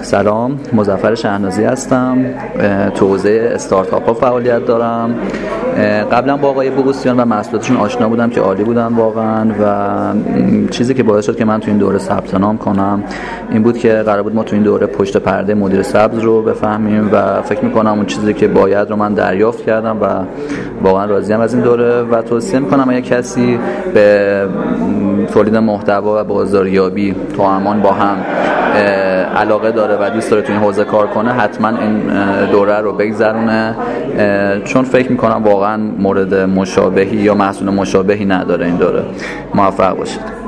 سلام، مظفر شهنازی هستم. تو حوزه استارتاپ ها فعالیت دارم. قبلا با آقای بوقوسیان و محصولاتشون آشنا بودم که عالی بودن واقعا و چیزی که باعث شد که من تو این دوره ثبت نام کنم این بود که قرار بود ما تو این دوره پشت پرده مدیر سبز رو بفهمیم و فکر می‌کنم اون چیزی که باید رو من دریافت کردم و واقعا راضیم از این دوره و توصیه می‌کنم اگه کسی به تولید محتوا و بازاریابی توأمان با هم علاقه داره و دوست داره تو این حوزه کار کنه حتما این دوره رو بگذرونه، چون فکر میکنم واقعا مورد مشابهی یا محصول مشابهی نداره این دوره. موفق باشید.